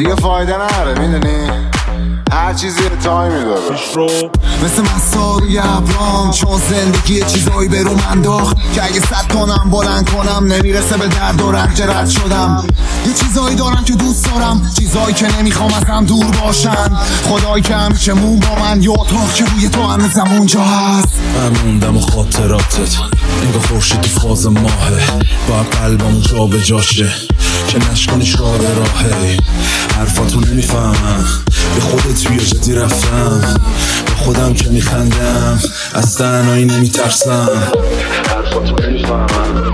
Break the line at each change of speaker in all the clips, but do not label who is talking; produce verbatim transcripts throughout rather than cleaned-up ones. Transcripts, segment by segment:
دیگه فایده نداره میدونی، هر چیزی تایمی داره.
مثل مسا روی ابرام، چون زندگی یه چیزایی به رو من داخت که اگه صد کنم بلند کنم نمیرسه به درد و رنج رد شدم. یه چیزایی دارم که دوست دارم، چیزایی که نمیخوام ازم دور باشن. خدایی که همیشه مون با من، یه اتاق که روی تو هنوزم اونجا هست.
من موندم و خاطراتت انگاه خورشید تو فاز ماهه، باید قلبم جا به جاشه که نشکنیش راه به راهه. حرفاتو نمیفهمم، به خودت بیا جدی رفتم، به خودم که میخندم از تنهایی نمیترسم. حرفاتو نمیفهمم،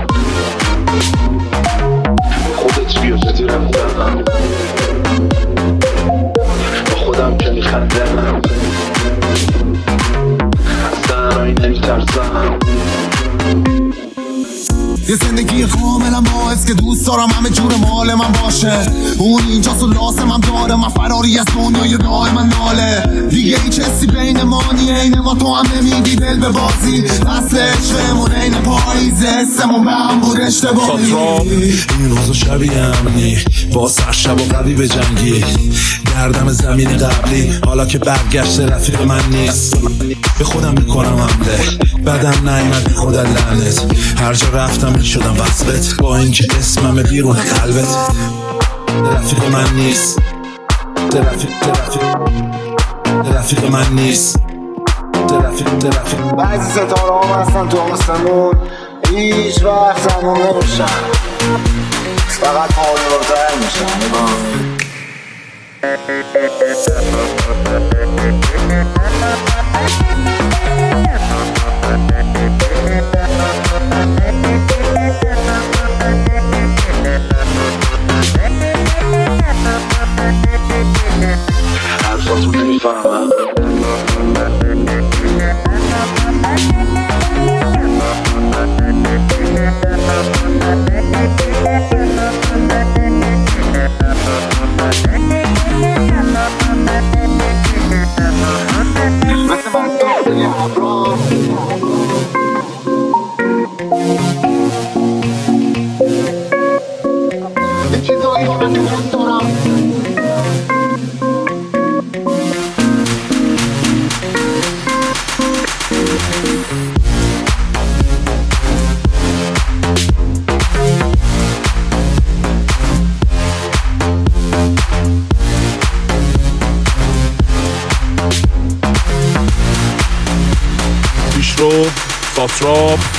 به خودت بیا جدی رفتم، به خودم که میخندم از تنهایی نمیترسم.
یه زندگی کاملا باعث که دوست دارم همه جور مال من باشه. اون اینجاست و لازمم داره، من فراری از دنیای دائما ناله. دیگه هیچ حسی بین ما نیه، ما تو هم نمیدی دل به بازی. اصل عشقمون این پاییزه، حسمون به هم بود اشتباهی.
این روز و شبیه امنی با سر شب و قوی به جنگی، دردم زمین قبلی حالا که برگشت رفیق من نیست. به خودم میکنم حمله، بدم نیمد خودت لعنت. هر جا رفتم میشدم وصلت، با اینکه اسمم بیرون قلبت. رفیق من نیست، رفیق رفیق رفیق من نیست، رفیق رفیق.
بعضی ستاره هم هستن تو آسمون هیچ وقت تموم نمیشن، فقط حاضرتر میشن.
حرفاتو نمیفهمم،
پیشرو ساتراپ